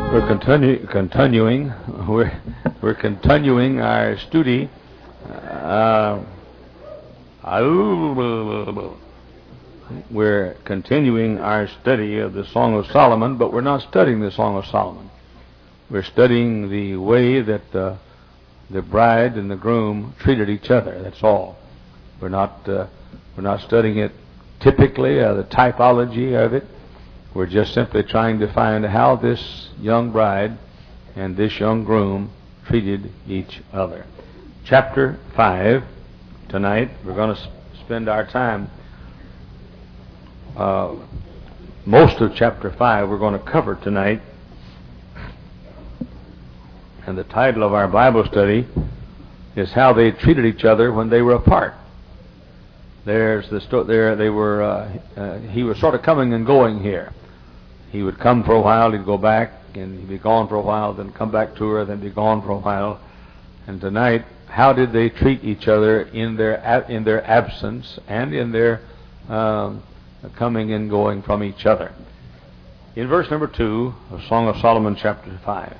Continuing. We're continuing our study. We're continuing our study of the Song of Solomon, but we're not studying the Song of Solomon. We're studying the way that the bride and the groom treated each other. That's all. We're not studying it typically, the typology of it. We're just simply trying to find how this young bride and this young groom treated each other. Chapter 5, tonight, we're going to spend our time, most of chapter 5 we're going to cover tonight. And the title of our Bible study is How They Treated Each Other When They Were Apart. There's the he was sort of coming and going here. He would come for a while, he'd go back, and he'd be gone for a while, then come back to her, then be gone for a while. And tonight, how did they treat each other in their absence and in their coming and going from each other? In verse number 2 of Song of Solomon, chapter 5,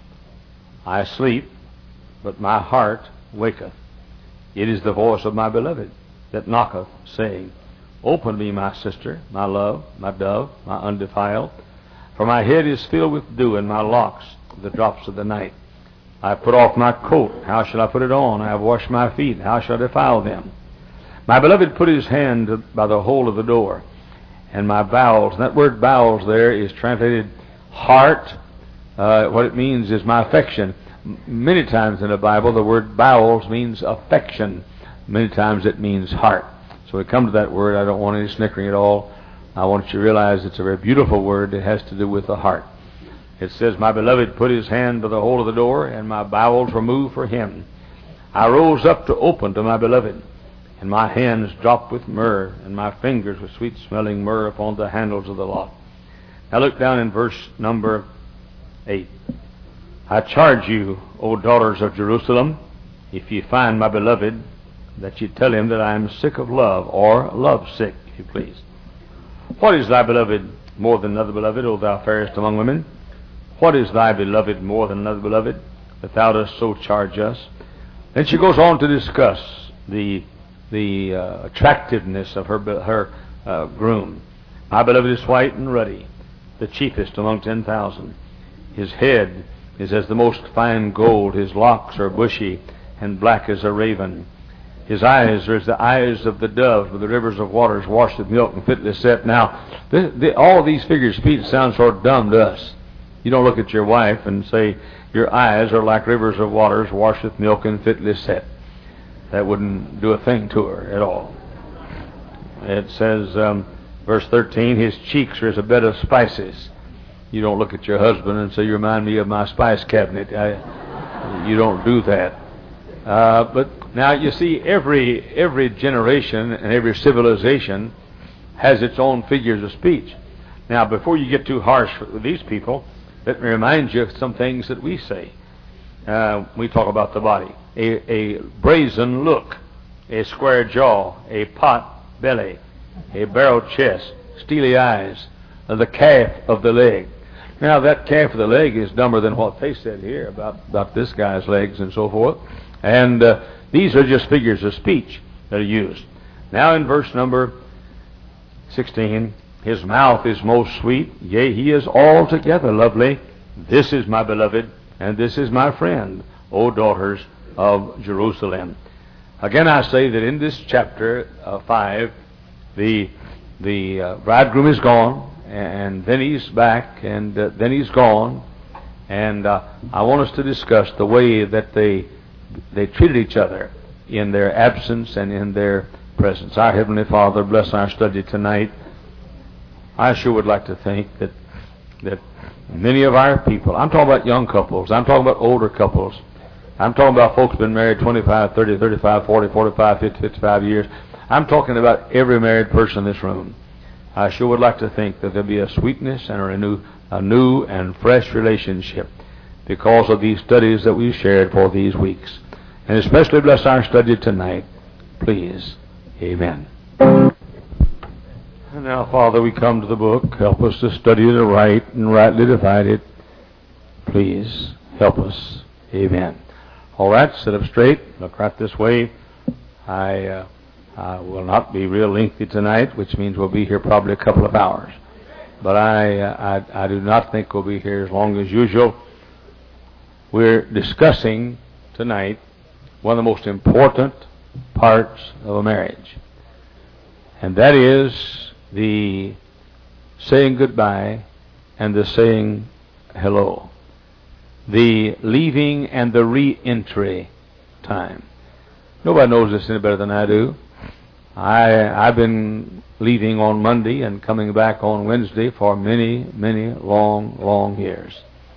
I sleep, but my heart waketh. It is the voice of my beloved that knocketh, saying, Open me, my sister, my love, my dove, my undefiled. For my head is filled with dew, and my locks the drops of the night. I have put off my coat, how shall I put it on? I have washed my feet, how shall I defile them? My beloved put his hand by the hole of the door, and my bowels, and that word bowels there is translated heart. What it means is my affection. Many times in the Bible, the word bowels means affection. Many times it means heart. So we come to that word. I don't want any snickering at all. I want you to realize it's a very beautiful word. It has to do with the heart. It says, My beloved put his hand by the hole of the door, and my bowels were moved for him. I rose up to open to my beloved, and my hands dropped with myrrh, and my fingers with sweet-smelling myrrh upon the handles of the lock. Now look down in verse number 8. I charge you, O daughters of Jerusalem, if ye find my beloved, that ye tell him that I am sick of love, or love sick, if you please. What is thy beloved more than another beloved, O thou fairest among women? What is thy beloved more than another beloved, that thou dost so charge us? Then she goes on to discuss the attractiveness of her groom. My beloved is white and ruddy, the chiefest among 10,000. His head is as the most fine gold. His locks are bushy and black as a raven. His eyes are as the eyes of the dove, with the rivers of waters washed with milk and fitly set. Now, all these figures of speech sound sort of dumb to us. You don't look at your wife and say, your eyes are like rivers of waters washed with milk and fitly set. That wouldn't do a thing to her at all. It says, verse 13, his cheeks are as a bed of spices. You don't look at your husband and say, you remind me of my spice cabinet. You don't do that. But now you see, every generation and every civilization has its own figures of speech. Now, before you get too harsh with these people, let me remind you of some things that we say. We talk about the body. A brazen look, a square jaw, a pot belly, a barrel chest, steely eyes, the calf of the leg. Now, that calf of the leg is dumber than what they said here about this guy's legs and so forth. And these are just figures of speech that are used. Now in verse number 16, his mouth is most sweet, yea, he is altogether lovely. This is my beloved, and this is my friend, O daughters of Jerusalem. Again, I say that in this chapter 5, the bridegroom is gone, and then he's back, and then he's gone. And I want us to discuss the way that they treated each other in their absence and in their presence. Our Heavenly Father, bless our study tonight. I sure would like to think that many of our people, I'm talking about young couples, I'm talking about older couples, I'm talking about folks who've been married 25, 30, 35, 40, 45, 50, 55 years. I'm talking about every married person in this room. I sure would like to think that there'll be a sweetness and a new and fresh relationship because of these studies that we've shared for these weeks. And especially bless our study tonight. Please. Amen. And now, Father, we come to the book. Help us to study it right and rightly divide it. please help us. Amen. All right, sit up straight. Look right this way. I will not be real lengthy tonight, which means we'll be here probably a couple of hours. But I do not think we'll be here as long as usual. We're discussing tonight one of the most important parts of a marriage, and that is the saying goodbye and the saying hello, the leaving and the re-entry time. Nobody knows this any better than I do. I've been leaving on Monday and coming back on Wednesday for many, many long years.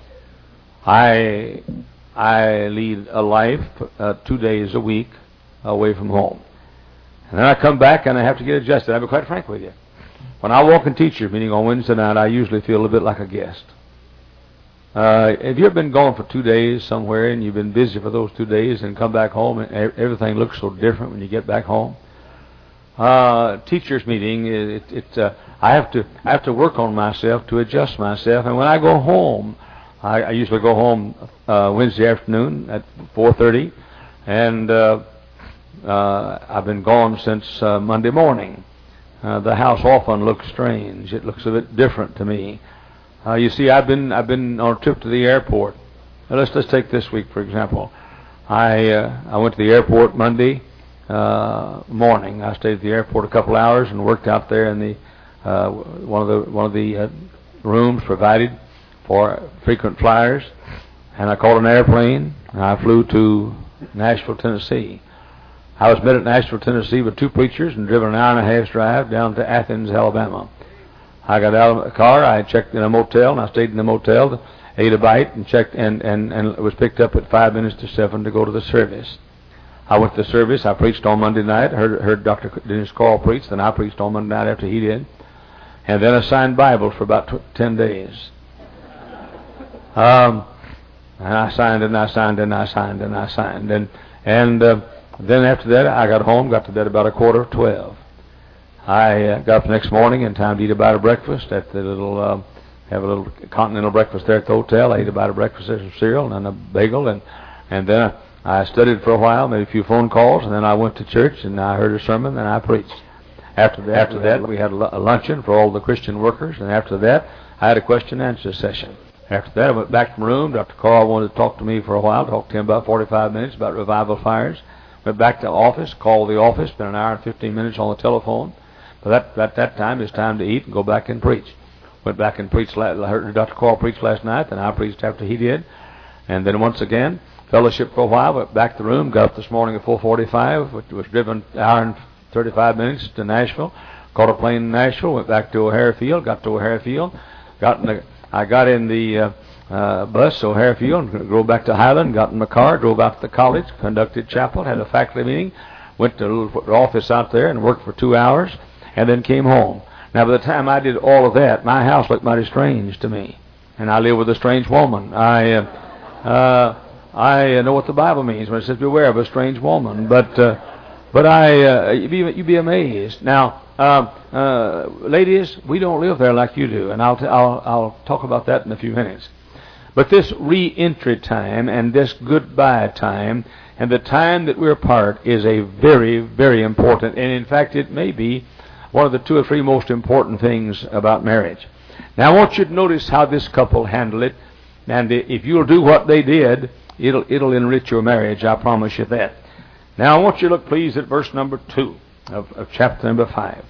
I lead a life 2 days a week away from home. And then I come back and I have to get adjusted. I'll be quite frank with you. When I walk in teacher's meeting on Wednesday night, I usually feel a bit like a guest. Have you ever been gone for 2 days somewhere and you've been busy for those 2 days and come back home and everything looks so different when you get back home? Teacher's meeting, I have to work on myself to adjust myself. And when I go home, I usually go home Wednesday afternoon at 4:30, and I've been gone since Monday morning. The house often looks strange. It looks a bit different to me. You see, I've been on a trip to the airport. Now, let's take this week for example. I went to the airport Monday morning. I stayed at the airport a couple hours and worked out there in the one of the rooms provided for frequent flyers. And I called an airplane and I flew to Nashville, Tennessee. I was met at Nashville, Tennessee with two preachers and driven an hour and a half's drive down to Athens, Alabama. I got out of the car, I checked in a motel, and I stayed in the motel, ate a bite, and checked, and was picked up at 5 minutes to 7 to go to the service. I went to the service. I preached on Monday night, heard Dr. Dennis Carl preach, then I preached on Monday night after he did, and then I signed Bibles for about 10 days. And I signed, and I signed, and I signed, and I signed, and then after that, I got home, got to bed about 11:45. I got up the next morning in time to eat a bite of breakfast at the little, have a little continental breakfast there at the hotel. I ate a bite of breakfast, there, some cereal and a bagel, and then I studied for a while, made a few phone calls, and then I went to church and I heard a sermon and I preached. After that, we had a luncheon for all the Christian workers, and after that, I had a question and answer session. After that, I went back to my room. Dr. Carl wanted to talk to me for a while, talked to him about 45 minutes about revival fires. Went back to the office, called the office, spent an hour and 15 minutes on the telephone. But at that time, it's time to eat and go back and preach. Went back and preached. I heard Dr. Carl preach last night, and I preached after he did. And then once again, fellowship for a while, went back to the room, got up this morning at 4:45, which was driven an hour and 35 minutes to Nashville. Caught a plane in Nashville, went back to O'Hare Field, got to O'Hare Field. I got in the bus, O'Hare Field, drove back to Highland, got in my car, drove out to the college, conducted chapel, had a faculty meeting, went to the office out there and worked for 2 hours, and then came home. Now, by the time I did all of that, my house looked mighty strange to me, and I live with a strange woman. I know what the Bible means when it says beware of a strange woman, but you'd be amazed. Now, ladies, we don't live there like you do, and I'll talk about that in a few minutes. But this re-entry time and this goodbye time and the time that we're apart is a very, very important, and in fact it may be one of the 2 or 3 most important things about marriage. Now I want you to notice how this couple handled it, and if you'll do what they did, it'll enrich your marriage, I promise you that. Now I want you to look please at verse number 2 of chapter number 5.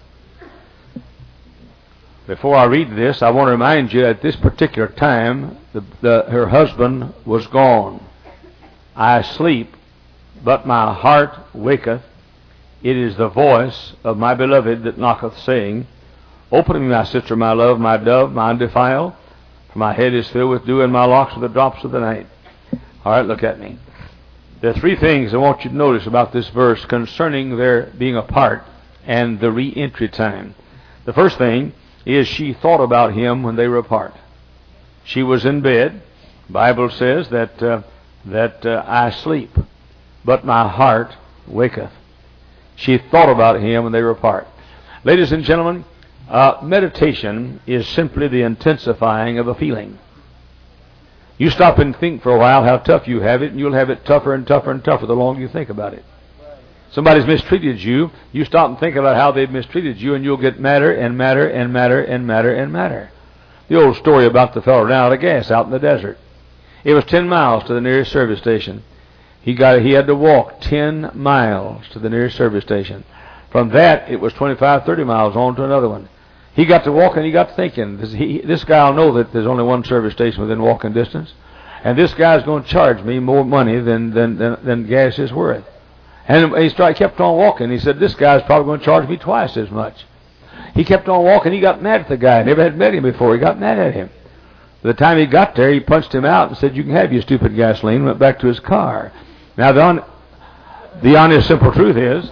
Before I read this, I want to remind you at this particular time, her husband was gone. I sleep, but my heart waketh. It is the voice of my beloved that knocketh, saying, Open me, my sister, my love, my dove, my undefiled, for my head is filled with dew, and my locks with the drops of the night. All right, look at me. There are 3 things I want you to notice about this verse concerning their being apart and the re-entry time. The first thing is she thought about him when they were apart. She was in bed. The Bible says that I sleep, but my heart waketh. She thought about him when they were apart. Ladies and gentlemen, meditation is simply the intensifying of a feeling. You stop and think for a while how tough you have it, and you'll have it tougher and tougher and tougher the longer you think about it. Somebody's mistreated you, you stop and think about how they've mistreated you, and you'll get madder and madder and madder and madder and madder. The old story about the fellow down out of gas out in the desert. It was 10 miles to the nearest service station. He had to walk 10 miles to the nearest service station. From that, it was 25, 30 miles on to another one. He got to walking, he got to thinking, this guy will know that there's only one service station within walking distance, and this guy's going to charge me more money than gas is worth. And he kept on walking. He said, this guy's probably going to charge me twice as much. He kept on walking. He got mad at the guy. Never had met him before. He got mad at him. By the time he got there, he punched him out and said, you can have your stupid gasoline, went back to his car. Now, the honest, simple truth is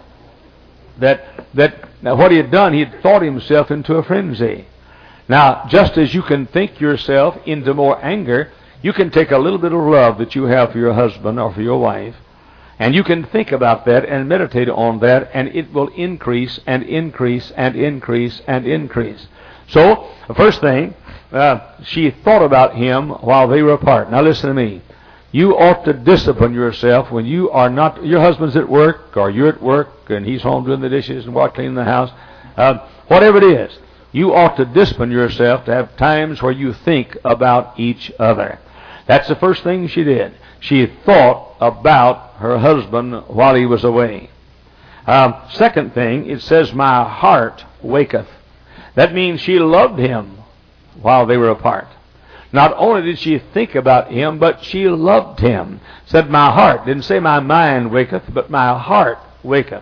that what he had done, he had thought himself into a frenzy. Now, just as you can think yourself into more anger, you can take a little bit of love that you have for your husband or for your wife, and you can think about that and meditate on that, and it will increase and increase and increase and increase. So, the first thing, she thought about him while they were apart. Now listen to me. You ought to discipline yourself when you are not, your husband's at work, or you're at work, and he's home doing the dishes and cleaning the house. Whatever it is, you ought to discipline yourself to have times where you think about each other. That's the first thing she did. She thought about her husband while he was away. Second thing, it says, my heart waketh. That means she loved him while they were apart. Not only did she think about him, but she loved him. Said, my heart. Didn't say my mind waketh, but my heart waketh.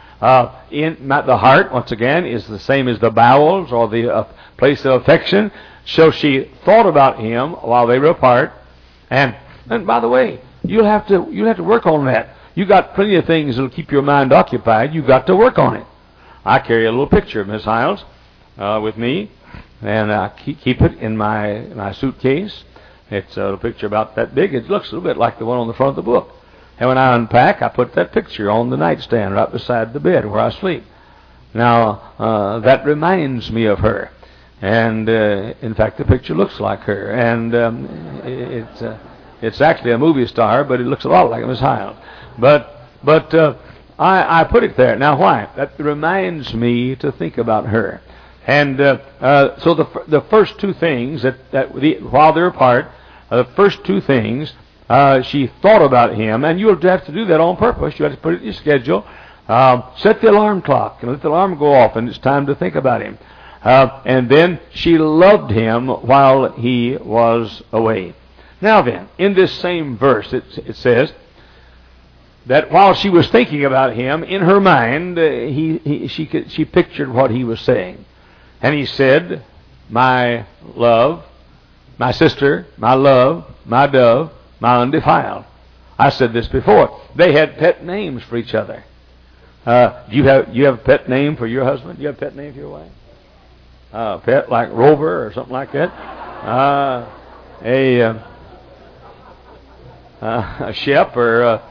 The heart, once again, is the same as the bowels or the place of affection. So she thought about him while they were apart. And by the way, you'll have to work on that. You got plenty of things that'll keep your mind occupied. You got to work on it. I carry a little picture of Miss Hiles with me, and I keep it in my suitcase. It's a picture about that big. It looks a little bit like the one on the front of the book. And when I unpack, I put that picture on the nightstand right beside the bed where I sleep. Now, that reminds me of her. And, in fact, the picture looks like her. And it's actually a movie star, but it looks a lot like Miss Hiles. But I put it there. Now, why? That reminds me to think about her. And so the first two things, while they're apart, the first two things, she thought about him, and you'll have to do that on purpose. You have to put it in your schedule. Set the alarm clock and let the alarm go off, and it's time to think about him. And then she loved him while he was away. Now then, in this same verse, it says that while she was thinking about him, in her mind, she pictured what he was saying. And he said, my love, my sister, my love, my dove, my undefiled. I said this before. They had pet names for each other. You have a pet name for your husband? Do you have a pet name for your wife? Pet like Rover or something like that? A Shep or...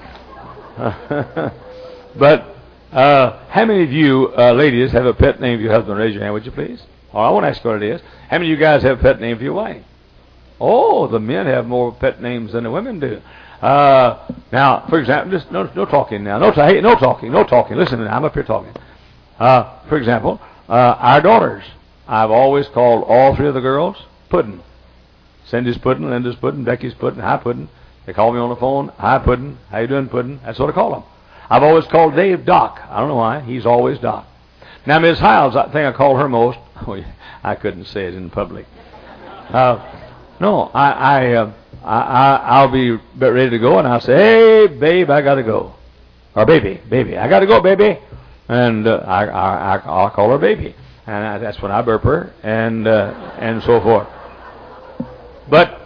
But how many of you ladies have a pet name for your husband? Raise your hand, would you please? Oh, I want to ask what it is. How many of you guys have a pet name for your wife? Oh, the men have more pet names than the women do. Now, for example, just no talking now. No talking. Listen, I'm up here talking. For example, our daughters. I've always called all three of the girls Puddin'. Cindy's Puddin', Linda's Puddin', Becky's Puddin', hi Puddin'. They call me on the phone, hi Puddin', how you doing Puddin'? That's what I call them. I've always called Dave Doc. I don't know why. He's always Doc. Now, Miss Hiles, I think I call her most. Oh, I couldn't say it in public. No, I'll be ready to go, and I'll say, hey, babe, I got to go. Or baby, I got to go, baby. And I'll call her baby. And that's when I burp her, and so forth. But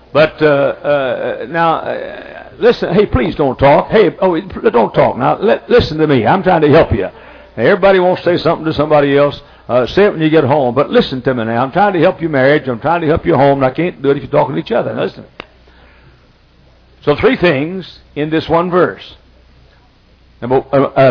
now, listen, hey, please don't talk. Hey, don't talk. Now, listen to me. I'm trying to help you. Everybody wants to say something to somebody else. Say it when you get home. But listen to me now. I'm trying to help your marriage. I'm trying to help your home. And I can't do it if you're talking to each other. Now, listen. So 3 things in this one verse. Well,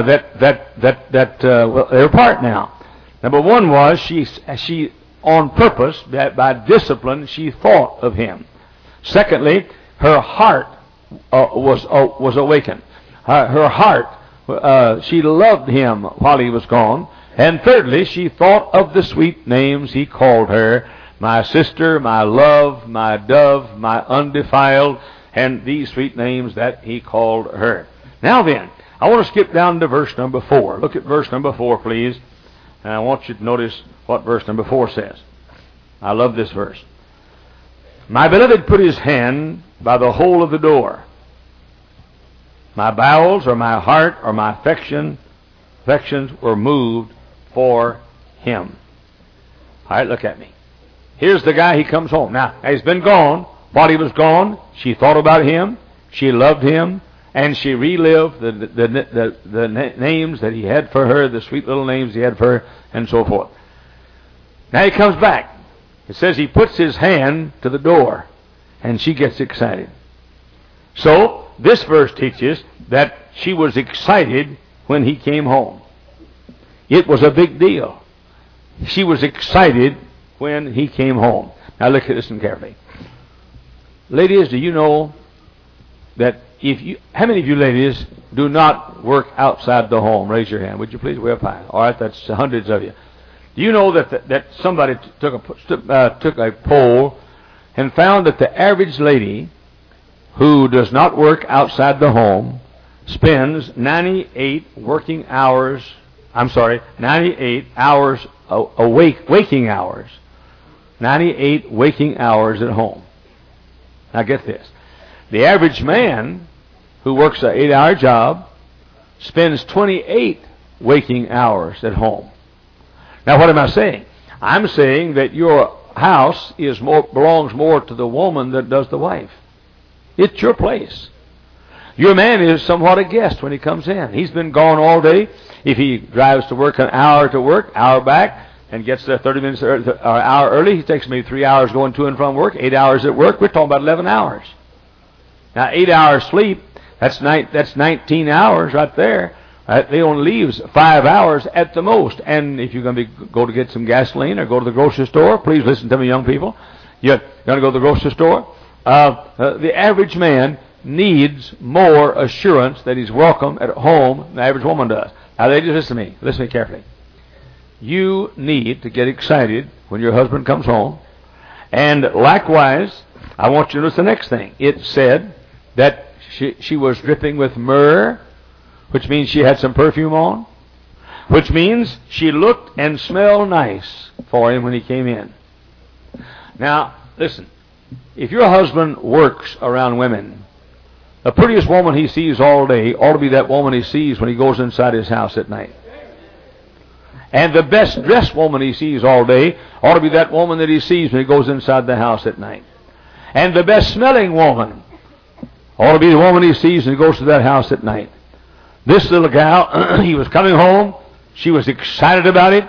they're apart now. Number 1 was she on purpose, that by discipline, she thought of him. Secondly, her heart was awakened. Her heart, she loved him while he was gone. And thirdly, she thought of the sweet names he called her, my sister, my love, my dove, my undefiled, and these sweet names that he called her. Now then, I want to skip down to verse number 4. Look at verse number 4, please. And I want you to notice what verse number 4 says. I love this verse. My beloved put his hand by the hole of the door. My bowels or my heart or my affections were moved for him. All right, look at me. Here's the guy, he comes home. Now, he's been gone. While he was gone, she thought about him, she loved him, and she relived the names that he had for her, the sweet little names he had for her, and so forth. Now he comes back. It says he puts his hand to the door, and she gets excited. So, this verse teaches that she was excited when he came home. It was a big deal. She was excited when he came home. Now look at this carefully. Ladies, do you know that how many of you ladies do not work outside the home? Raise your hand, would you please? Way up high. All right, that's hundreds of you. Do you know that somebody took a poll and found that the average lady who does not work outside the home spends 98 hours waking hours. 98 waking hours at home. Now get this. The average man who works an 8-hour job spends 28 waking hours at home. Now what am I saying? I'm saying that your house belongs more to the woman than does the wife. It's your place. Your man is somewhat a guest when he comes in. He's been gone all day. If he drives to work an hour to work, hour back, and gets there 30 minutes or an hour early, he takes maybe 3 hours going to and from work, 8 hours at work. We're talking about 11 hours. Now, 8 hours sleep, that's 19 hours right there. They only leaves 5 hours at the most. And if you're going to go to get some gasoline or go to the grocery store, please listen to me, young people. You're going to go to the grocery store. The average man needs more assurance that he's welcome at home than the average woman does. Now, ladies, listen to me. Listen to me carefully. You need to get excited when your husband comes home. And likewise, I want you to notice the next thing. It said that she was dripping with myrrh, which means she had some perfume on, which means she looked and smelled nice for him when he came in. Now, listen. If your husband works around women, the prettiest woman he sees all day ought to be that woman he sees when he goes inside his house at night. And the best dressed woman he sees all day ought to be that woman that he sees when he goes inside the house at night. And the best smelling woman ought to be the woman he sees when he goes to that house at night. This little gal, he was coming home. She was excited about it.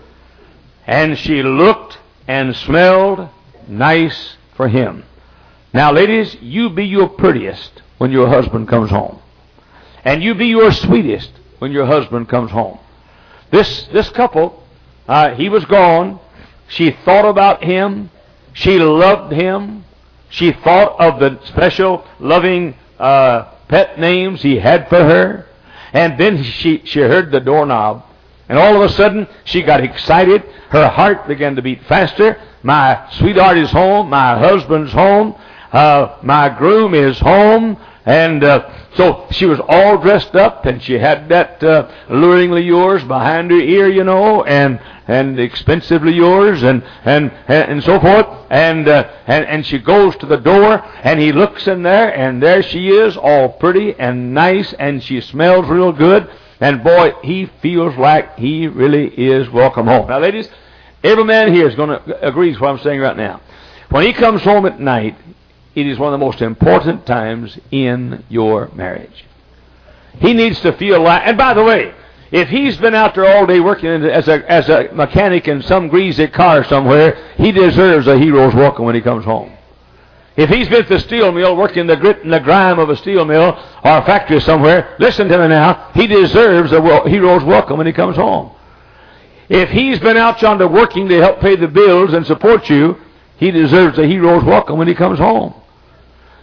And she looked and smelled nice for him. Now, ladies, you be your prettiest when your husband comes home. And you be your sweetest when your husband comes home. This couple, he was gone. She thought about him. She loved him. She thought of the special, loving pet names he had for her. And then she heard the doorknob. And all of a sudden, she got excited. Her heart began to beat faster. My sweetheart is home. My husband's home. My groom is home. And so she was all dressed up, and she had that alluringly yours behind her ear, you know, and expensively yours, and so forth. And she goes to the door, and he looks in there, and there she is, all pretty and nice, and she smells real good. And boy, he feels like he really is welcome home. Now, ladies, every man here is going to agree with what I'm saying right now. When he comes home at night, it is one of the most important times in your marriage. He needs to feel like, and by the way, if he's been out there all day working as a mechanic in some greasy car somewhere, he deserves a hero's welcome when he comes home. If he's been at the steel mill working the grit and the grime of a steel mill or a factory somewhere, listen to me now, he deserves a hero's welcome when he comes home. If he's been out yonder working to help pay the bills and support you, he deserves a hero's welcome when he comes home.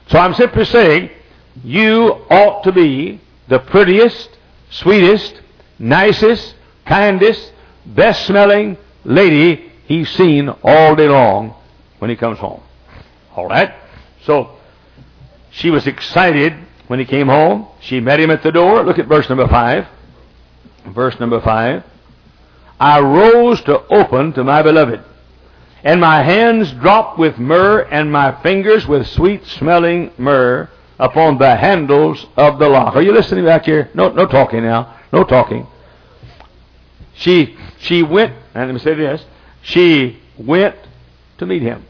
So I'm simply saying, you ought to be the prettiest, sweetest, nicest, kindest, best-smelling lady he's seen all day long when he comes home. All right? So, she was excited when he came home. She met him at the door. Look at verse number 5. Verse number 5. I rose to open to my beloved, and my hands dropped with myrrh, and my fingers with sweet-smelling myrrh upon the handles of the lock. Are you listening back here? No talking now. No talking. She went, and let me say this, she went to meet him.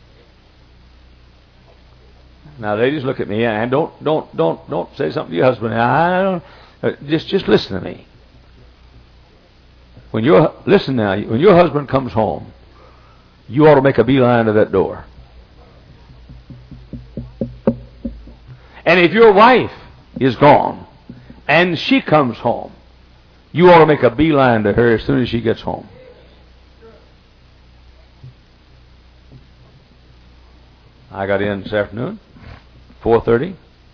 Now, ladies, look at me, and don't say something to your husband. I don't. Just listen to me. When your husband comes home, you ought to make a beeline to that door. And if your wife is gone and she comes home, you ought to make a beeline to her as soon as she gets home. I got in this afternoon, 4:30.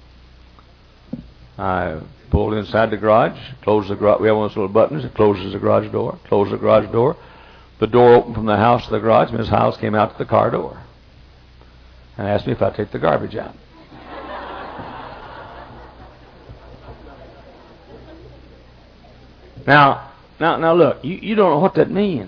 I pulled inside the garage, closed the garage. We have one of those little buttons that closes the garage door. Closed the garage door. The door opened from the house to the garage. Miss Howes came out to the car door and asked me if I'd take the garbage out. Now, look, you don't know what that means.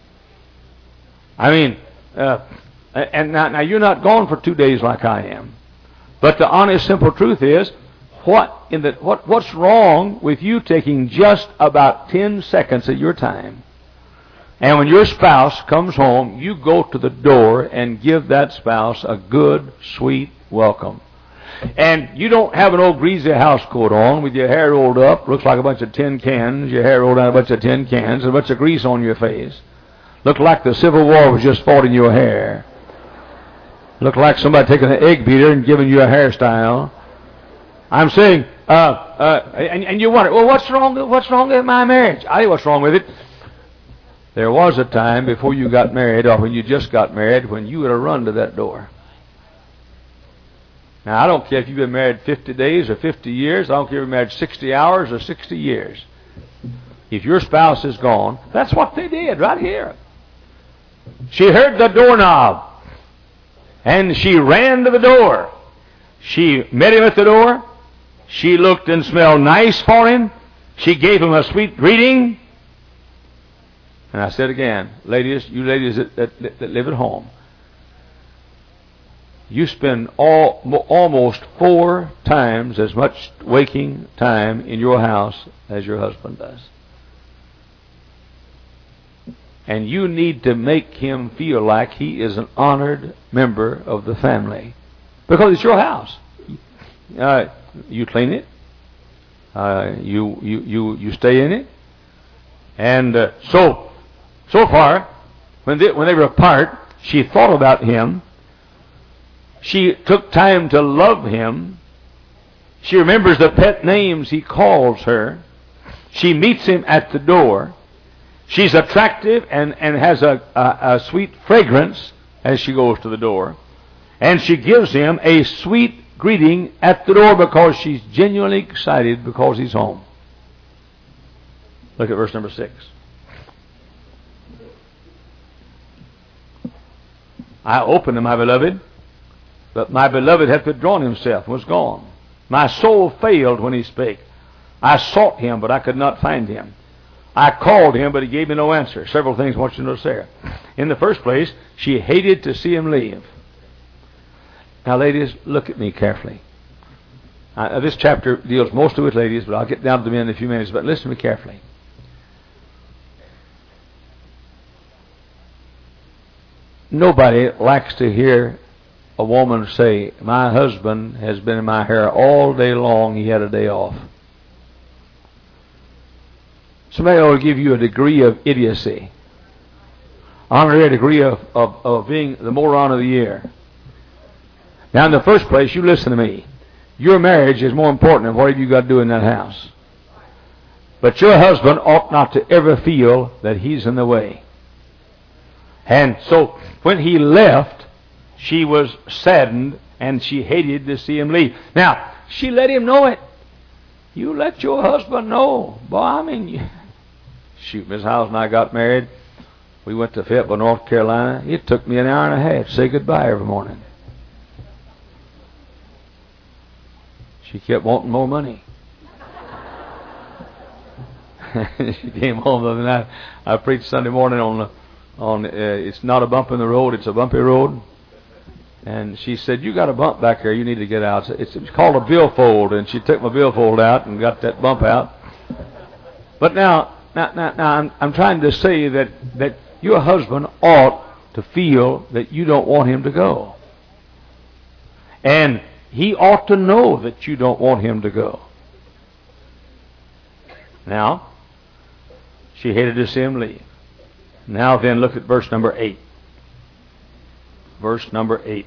I mean, and now you're not gone for 2 days like I am. But the honest, simple truth is, what's wrong with you taking just about 10 seconds of your time, and when your spouse comes home, you go to the door and give that spouse a good, sweet welcome. And you don't have an old greasy house coat on with your hair rolled up, looks like a bunch of tin cans, your hair rolled down a bunch of tin cans, and a bunch of grease on your face. Looked like the Civil War was just fought in your hair. Looked like somebody taking an egg beater and giving you a hairstyle. I'm saying, and you wonder, well, what's wrong with my marriage? I tell you what's wrong with it. There was a time before you got married, or when you just got married, when you would have run to that door. Now, I don't care if you've been married 50 days or 50 years. I don't care if you've been married 60 hours or 60 years. If your spouse is gone, that's what they did right here. She heard the doorknob, and she ran to the door. She met him at the door. She looked and smelled nice for him. She gave him a sweet greeting. And I said again, ladies, you ladies that live at home, you spend almost 4 times as much waking time in your house as your husband does. And you need to make him feel like he is an honored member of the family. Because it's your house. You clean it. You stay in it. And so far, when they were apart, she thought about him. She took time to love him. She remembers the pet names he calls her. She meets him at the door. She's attractive and has a sweet fragrance as she goes to the door. And she gives him a sweet greeting at the door because she's genuinely excited because he's home. Look at verse number 6. I opened to my beloved, but my beloved had withdrawn himself and was gone. My soul failed when he spake. I sought him, but I could not find him. I called him, but he gave me no answer. Several things I want you to notice there. In the first place, she hated to see him leave. Now, ladies, look at me carefully. This chapter deals mostly with ladies, but I'll get down to the men in a few minutes. But listen to me carefully. Nobody likes to hear a woman say, my husband has been in my hair all day long, he had a day off. Somebody will give you a degree of idiocy. Honorary degree of being the moron of the year. Now, in the first place, you listen to me. Your marriage is more important than whatever you got to do in that house. But your husband ought not to ever feel that he's in the way. And so, when he left, she was saddened and she hated to see him leave. Now, she let him know it. You let your husband know. Boy, shoot, Miss Howes and I got married. We went to Fayetteville, North Carolina. It took me an hour and a half to say goodbye every morning. She kept wanting more money. She came home the other night. I preached Sunday morning on it's not a bump in the road, it's a bumpy road. And she said, you got a bump back there, you need to get out. It's called a billfold, and she took my billfold out and got that bump out. But now I'm trying to say that your husband ought to feel that you don't want him to go. And he ought to know that you don't want him to go. Now, she hated to see him leave. Now then, look at verse number 8. Verse number 8.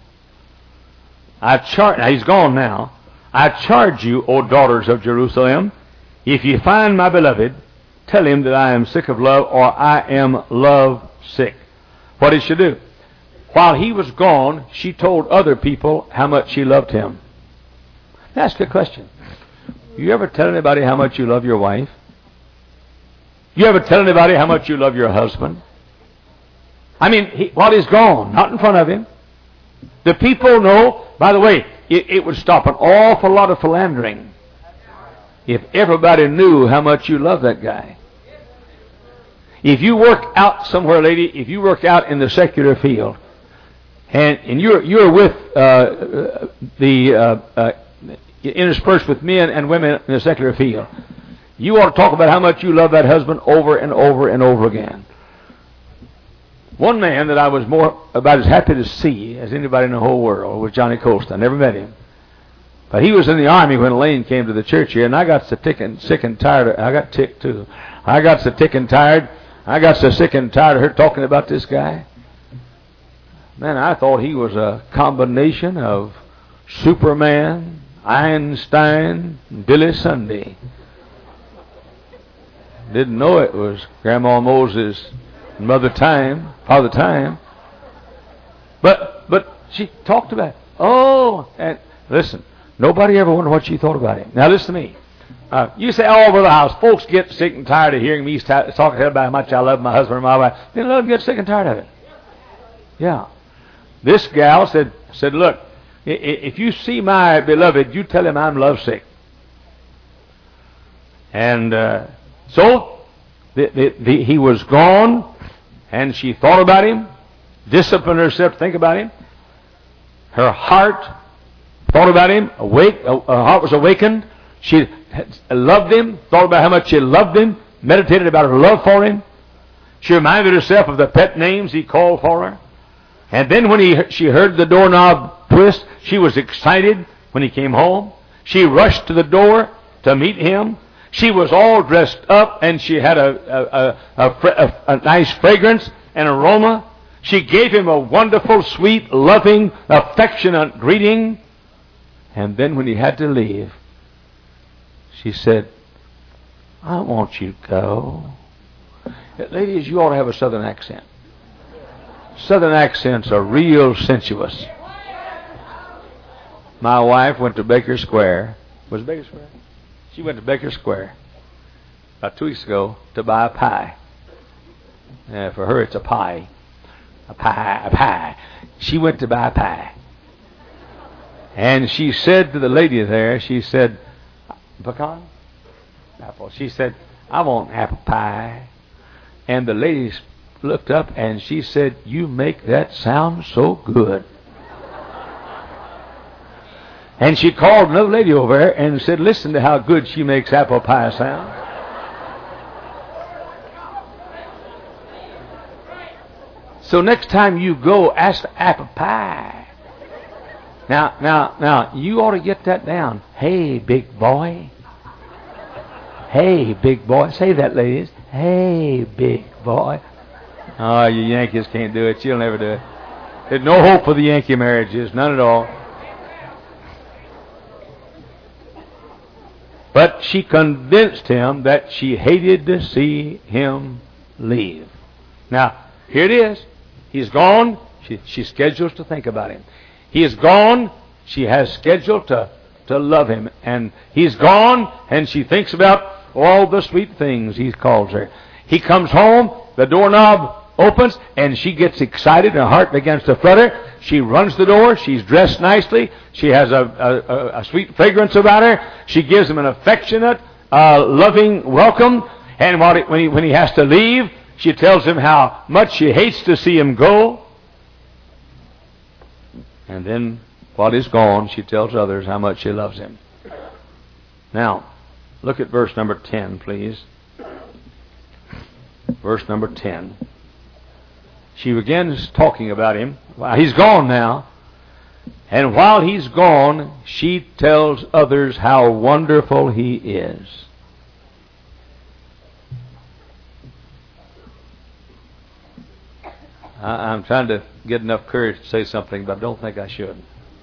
Now he's gone now. I charge you, O daughters of Jerusalem, if you find my beloved, tell him that I am sick of love, or I am love sick. What did she do? While he was gone, she told other people how much she loved him. Ask a question. You ever tell anybody how much you love your wife? You ever tell anybody how much you love your husband? I mean, while he's gone, not in front of him. The people know. By the way, it would stop an awful lot of philandering if everybody knew how much you love that guy. If you work out somewhere, lady, if you work out in the secular field, and you're with interspersed with men and women in the secular field, you ought to talk about how much you love that husband over and over and over again. One man that I was about as happy to see as anybody in the whole world was Johnny Colston. I never met him. But he was in the Army when Elaine came to the church here, and I got so sick and tired. I got ticked too. I got so sick and tired of her talking about this guy. Man, I thought he was a combination of Superman, Einstein, and Billy Sunday. Didn't know it was Grandma Moses, Mother Time, Father Time. But she talked about it. Oh, and listen, nobody ever wondered what she thought about him. Now listen to me. You say all over the house, folks get sick and tired of hearing me talking about how much I love my husband or my wife. They let them get sick and tired of it. Yeah. This gal said, look, if you see my beloved, you tell him I'm lovesick. And so he was gone, and she thought about him, disciplined herself to think about him. Her heart thought about him, her heart was awakened. She loved him, thought about how much she loved him, meditated about her love for him. She reminded herself of the pet names he called for her. And then when she heard the doorknob twist, she was excited when he came home. She rushed to the door to meet him. She was all dressed up, and she had a nice fragrance and aroma. She gave him a wonderful, sweet, loving, affectionate greeting. And then when he had to leave, she said, I want you to go. Ladies, you ought to have a southern accent. Southern accents are real sensuous. My wife went to Baker Square. Was it Baker Square? She went to Baker Square about 2 weeks ago to buy a pie. For her, it's a pie. A pie. She went to buy a pie. And she said to the lady there, she said, pecan? Apple. She said, I want apple pie. And the lady looked up and she said, you make that sound so good. And she called another lady over there and said, listen to how good she makes apple pie sound. So next time you go, ask for apple pie. Now, you ought to get that down. Hey, big boy. Hey, big boy. Say that, ladies. Hey, big boy. Oh, you Yankees can't do it. You'll never do it. There's no hope for the Yankee marriages. None at all. But she convinced him that she hated to see him leave. Now, here it is. He's gone. She schedules to think about him. He is gone. She has scheduled to love him. And he's gone, and she thinks about all the sweet things he calls her. He comes home, the doorknob opens, and she gets excited, and her heart begins to flutter. She runs the door. She's dressed nicely. She has a sweet fragrance about her. She gives him an affectionate, loving welcome. And when he has to leave, she tells him how much she hates to see him go. And then, while he's gone, she tells others how much she loves him. Now, look at verse number 10, please. Verse number 10. She begins talking about him. Well, he's gone now. And while he's gone, she tells others how wonderful he is. I'm trying to get enough courage to say something, but I don't think I should.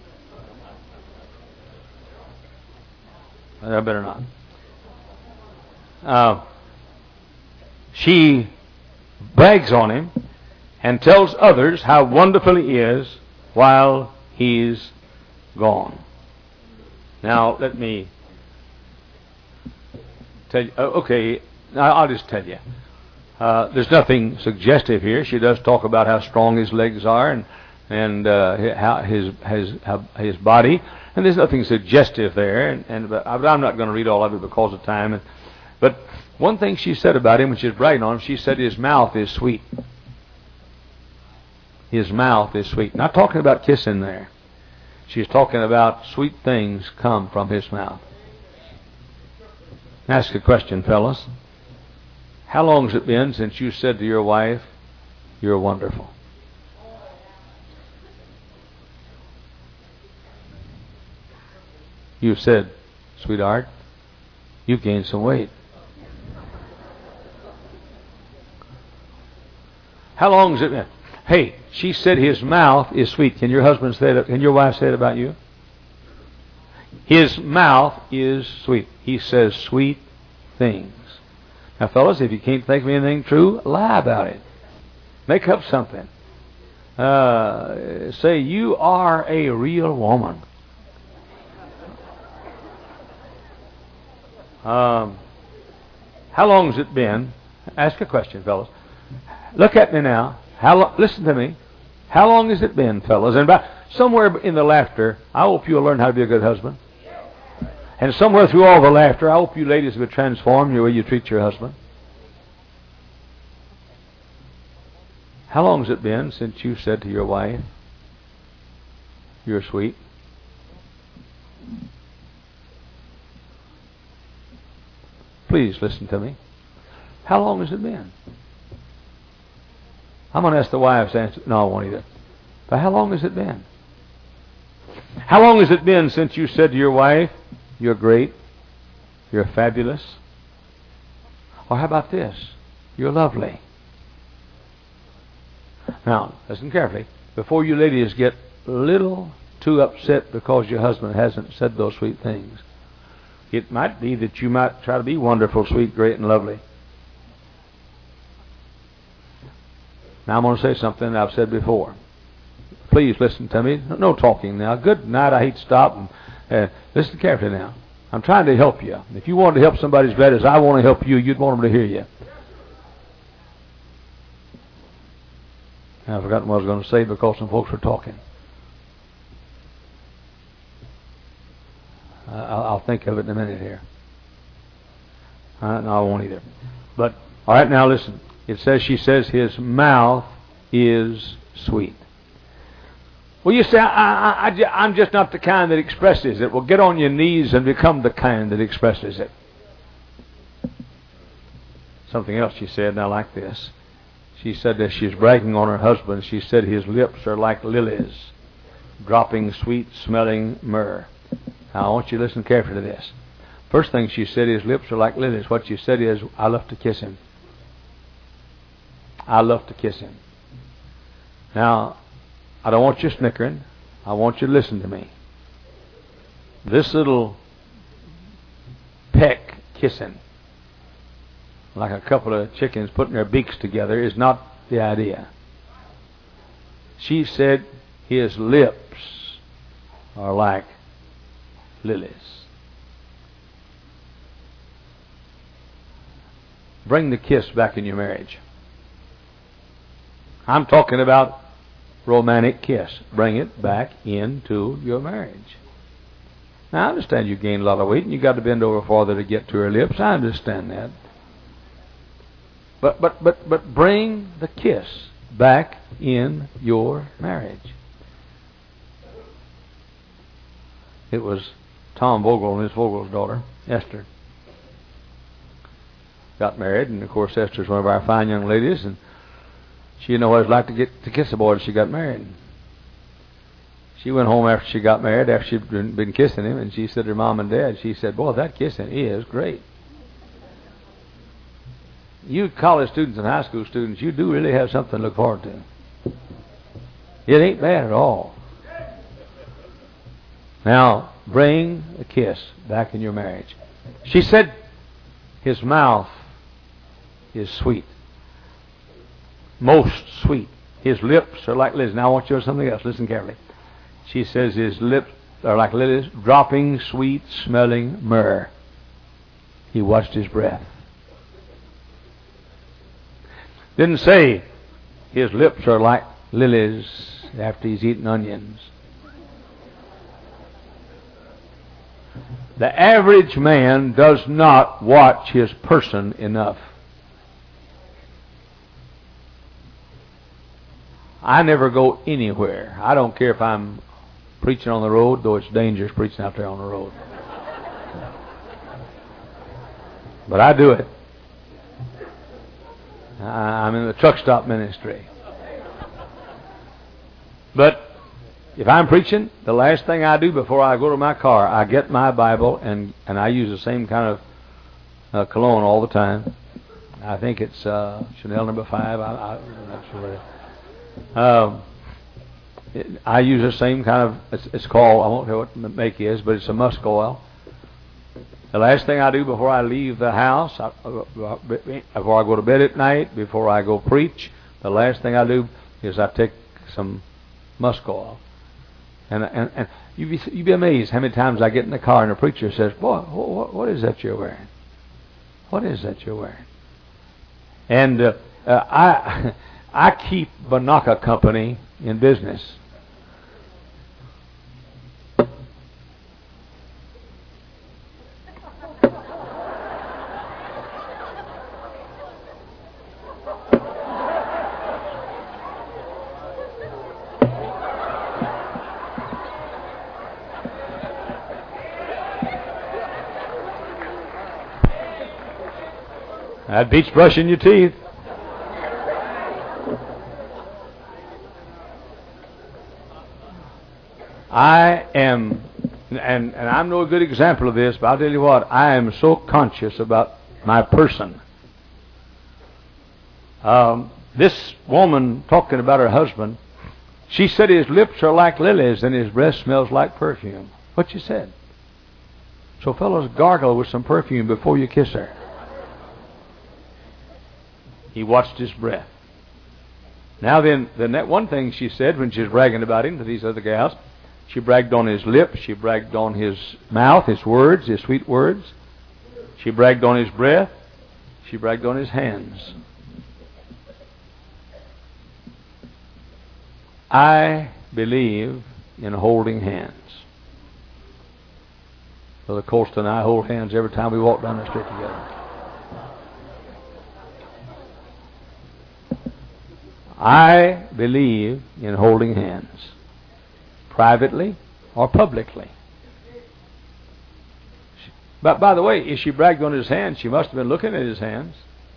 I better not. She brags on him and tells others how wonderful he is while he's gone. Now, let me tell you. Okay, I'll just tell you. There's nothing suggestive here. She does talk about how strong his legs are and how his body, and there's nothing suggestive there. But I'm not going to read all of it because of time. But one thing she said about him, when she was bragging on him, she said his mouth is sweet. His mouth is sweet. Not talking about kissing there. She's talking about sweet things come from his mouth. Ask a question, fellas. How long has it been since you said to your wife, "You're wonderful"? You said, "Sweetheart, you've gained some weight." How long has it been? Hey, she said his mouth is sweet. Can your husband say that? Can your wife say it about you? His mouth is sweet. He says sweet things. Now, fellas, if you can't think of anything true, lie about it. Make up something. Say, "You are a real woman." How long has it been? Ask a question, fellas. Look at me now. Listen to me. How long has it been, fellas? And about somewhere in the laughter, I hope you'll learn how to be a good husband. And somewhere through all the laughter, I hope you ladies will transform the way you treat your husband. How long has it been since you said to your wife, "You're sweet"? Please listen to me. How long has it been? I'm going to ask the wives to answer. No, I won't either. But how long has it been? How long has it been since you said to your wife, "You're great, you're fabulous"? Or how about this? "You're lovely"? Now, listen carefully. Before you ladies get a little too upset because your husband hasn't said those sweet things, it might be that you might try to be wonderful, sweet, great, and lovely. Now, I'm going to say something I've said before. Please listen to me. No talking now. Good night. I hate to stop. Listen carefully now. I'm trying to help you. If you wanted to help somebody as bad as I want to help you, you'd want them to hear you. I've forgotten what I was going to say because some folks were talking. I'll think of it in a minute here. No, I won't either. But, all right, now listen. It says, she says, his mouth is sweet. Well, you say, I'm just not the kind that expresses it. Well, get on your knees and become the kind that expresses it. Something else she said, and I like this. She said that she's bragging on her husband. She said his lips are like lilies, dropping sweet-smelling myrrh. Now, I want you to listen carefully to this. First thing she said, his lips are like lilies. What she said is, I love to kiss him. I love to kiss him. Now, I don't want you snickering. I want you to listen to me. This little peck kissing, like a couple of chickens putting their beaks together, is not the idea. She said, his lips are like lilies. Bring the kiss back in your marriage. I'm talking about romantic kiss. Bring it back into your marriage. Now, I understand you gained a lot of weight and you got to bend over farther to get to her lips. I understand that. But bring the kiss back in your marriage. It was Tom Vogel and Miss Vogel's daughter, Esther, got married, and of course Esther's one of our fine young ladies, and she didn't know what it was like to get to kiss a boy when she got married. She went home after she got married, after she'd been kissing him, and she said to her mom and dad, she said, boy, that kissing is great. You college students and high school students, you do really have something to look forward to. It ain't bad at all. Now, bring a kiss back in your marriage. She said, his mouth is sweet. Most sweet. His lips are like lilies. Now I want you to know something else. Listen carefully. She says his lips are like lilies, dropping sweet smelling myrrh. He watched his breath. Didn't say his lips are like lilies after he's eaten onions. The average man does not watch his person enough. I never go anywhere. I don't care if I'm preaching on the road, though it's dangerous preaching out there on the road. But I do it. I'm in the truck stop ministry. But if I'm preaching, the last thing I do before I go to my car, I get my Bible, and I use the same kind of cologne all the time. I think it's Chanel number 5. I'm not sure what it is. I use the same kind of, it's called, I won't tell what the make is, but it's a musk oil. The last thing I do before I leave the house, before I go to bed at night, before I go preach, the last thing I do is I take some musk oil. And you'd be amazed how many times I get in the car and the preacher says, boy, what is that you're wearing? What is that you're wearing? And I keep Banaka Company in business. That beats brushing your teeth. I am, and I'm no good example of this, but I'll tell you what, I am so conscious about my person. This woman talking about her husband, she said his lips are like lilies and his breath smells like perfume. What she said. So fellows, gargle with some perfume before you kiss her. He watched his breath. Now then that one thing she said when she was bragging about him to these other gals, she bragged on his lips, she bragged on his mouth, his words, his sweet words. She bragged on his breath, she bragged on his hands. I believe in holding hands. Brother Colston and I hold hands every time we walk down the street together. I believe in holding hands, privately or publicly. But by the way, if she bragged on his hands, she must have been looking at his hands.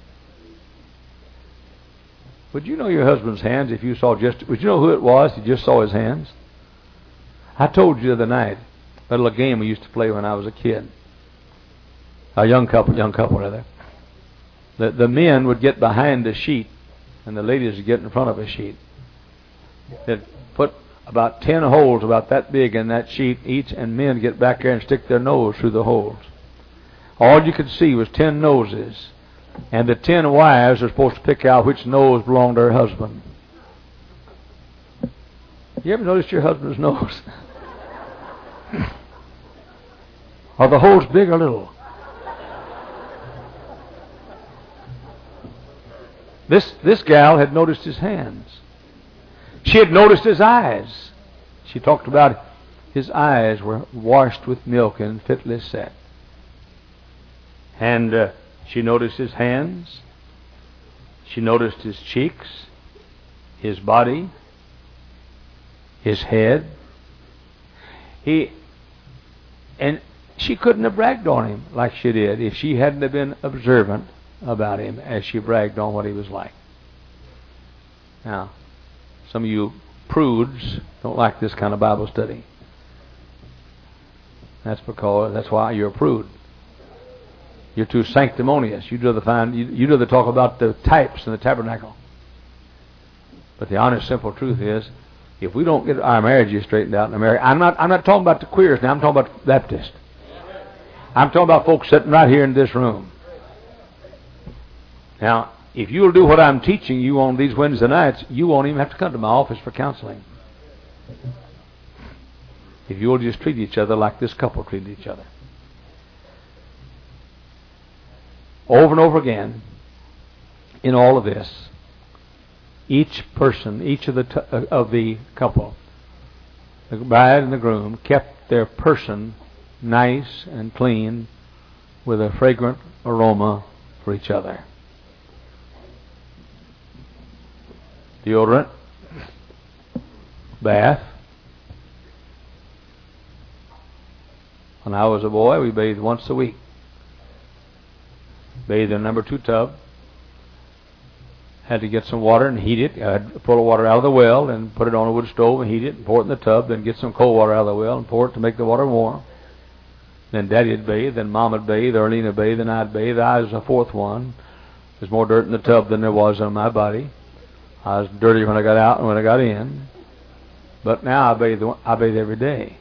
Would you know your husband's hands if you saw would you know who it was if you just saw his hands? I told you the other night, a little game we used to play when I was a kid. A young couple rather. The men would get behind the sheet and the ladies would get in front of a sheet. They'd put about 10 holes about that big in that sheet each, and men get back there and stick their nose through the holes. All you could see was 10 noses, and the 10 wives are supposed to pick out which nose belonged to her husband. You ever noticed your husband's nose? Are the holes big or little? This gal had noticed his hands. She had noticed his eyes. She talked about his eyes were washed with milk and fitly set. And she noticed his hands. She noticed his cheeks, his body, his head. And she couldn't have bragged on him like she did if she hadn't have been observant about him as she bragged on what he was like. Now, some of you prudes don't like this kind of Bible study. That's why you're a prude. You're too sanctimonious. You'd rather talk about the types in the tabernacle. But the honest, simple truth is, if we don't get our marriages straightened out in America, I'm not talking about the queers now. I'm talking about Baptists. I'm talking about folks sitting right here in this room. Now, if you'll do what I'm teaching you on these Wednesday nights, you won't even have to come to my office for counseling. If you'll just treat each other like this couple treated each other. Over and over again, in all of this, each person, each of the couple, the bride and the groom, kept their person nice and clean with a fragrant aroma for each other. Deodorant, bath. When I was a boy, we bathed once a week. Bathed in a number 2 tub. Had to get some water and heat it. I had to pull the water out of the well and put it on a wood stove and heat it and pour it in the tub. Then get some cold water out of the well and pour it to make the water warm. Then Daddy would bathe, then Mom would bathe, Earlene would bathe, and I'd bathe. I was the 4th one. There's more dirt in the tub than there was on my body. I was dirty when I got out and when I got in. But now I bathe every day.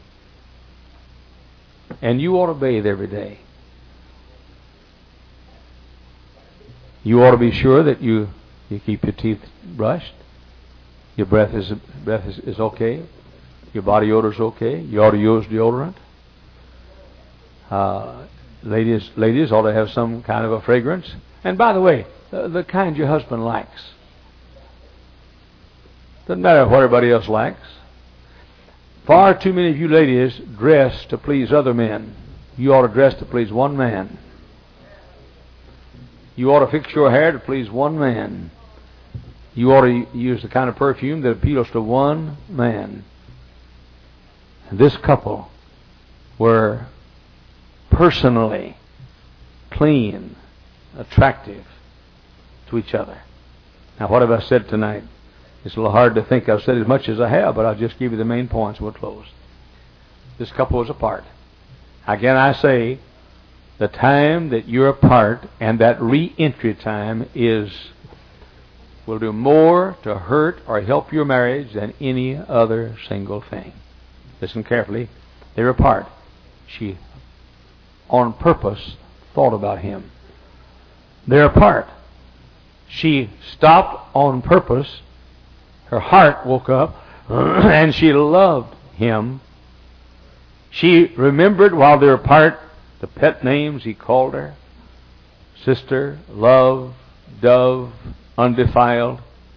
And you ought to bathe every day. You ought to be sure that you keep your teeth brushed. Your breath is okay. Your body odor is okay. You ought to use deodorant. Ladies ought to have some kind of a fragrance. And by the way, the kind your husband likes. Doesn't matter what everybody else likes. Far too many of you ladies dress to please other men. You ought to dress to please one man. You ought to fix your hair to please one man. You ought to use the kind of perfume that appeals to one man. And this couple were personally clean, attractive to each other. Now, what have I said tonight? It's a little hard to think I've said as much as I have, but I'll just give you the main points and we'll close. This couple was apart. Again, I say, the time that you're apart and that re-entry time will do more to hurt or help your marriage than any other single thing. Listen carefully. They were apart. She, on purpose, thought about him. They're apart. She stopped on purpose. Her heart woke up and she loved him. She remembered while they were apart the pet names he called her. Sister, love, dove, undefiled.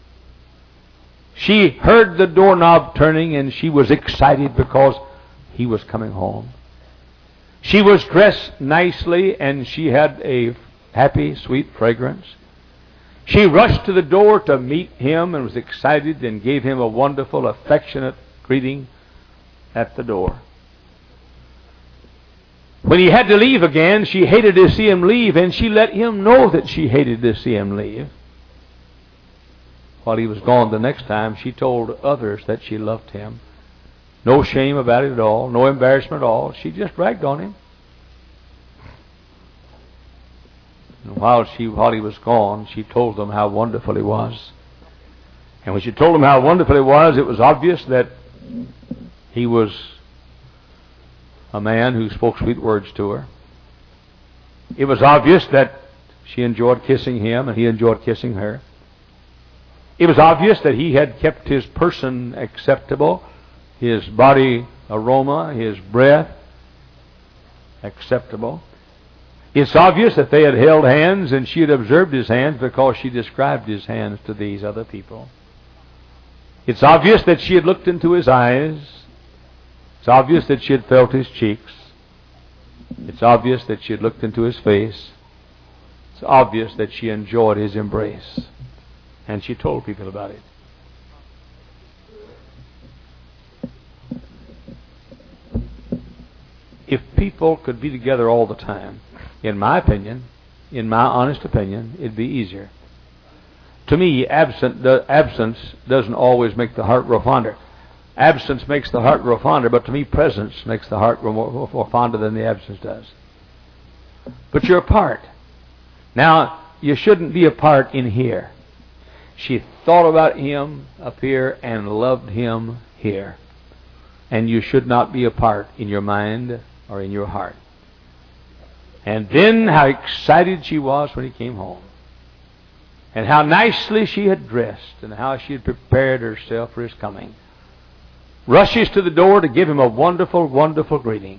She heard the doorknob turning and she was excited because he was coming home. She was dressed nicely and she had a happy, sweet fragrance. She rushed to the door to meet him and was excited and gave him a wonderful, affectionate greeting at the door. When he had to leave again, she hated to see him leave, and she let him know that she hated to see him leave. While he was gone the next time, she told others that she loved him. No shame about it at all, no embarrassment at all. She just bragged on him. And while he was gone, she told them how wonderful he was. And when she told them how wonderful he was, it was obvious that he was a man who spoke sweet words to her. It was obvious that she enjoyed kissing him and he enjoyed kissing her. It was obvious that he had kept his person acceptable his body aroma, his breath acceptable. It's obvious that they had held hands and she had observed his hands because she described his hands to these other people. It's obvious that she had looked into his eyes. It's obvious that she had felt his cheeks. It's obvious that she had looked into his face. It's obvious that she enjoyed his embrace. And she told people about it. If people could be together all the time, in my opinion, in my honest opinion, it'd be easier. To me, absence doesn't always make the heart grow fonder. Absence makes the heart grow fonder, but to me, presence makes the heart grow more fonder than the absence does. But you're apart. Now, you shouldn't be apart in here. She thought about him up here and loved him here. And you should not be apart in your mind or in your heart. And then how excited she was when he came home. And how nicely she had dressed and how she had prepared herself for his coming. Rushes to the door to give him a wonderful, wonderful greeting.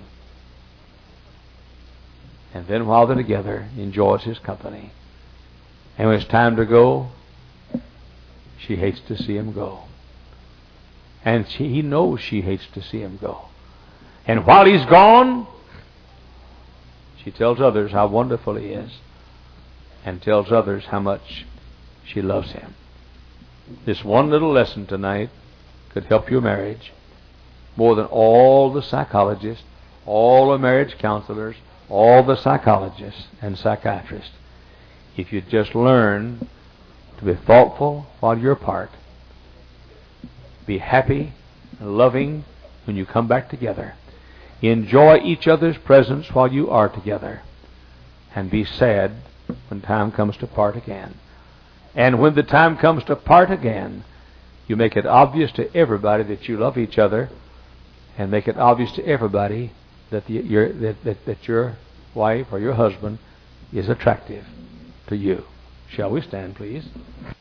And then while they're together, enjoys his company. And when it's time to go, she hates to see him go. And he knows she hates to see him go. And while he's gone, she tells others how wonderful he is. And tells others how much she loves him. This one little lesson tonight could help your marriage more than all the psychologists, all the marriage counselors, all the psychologists and psychiatrists. If you just learn to be thoughtful while you're apart, be happy and loving when you come back together, enjoy each other's presence while you are together, and be sad when time comes to part again. And when the time comes to part again, you make it obvious to everybody that you love each other, and make it obvious to everybody that your wife or your husband is attractive to you. Shall we stand, please?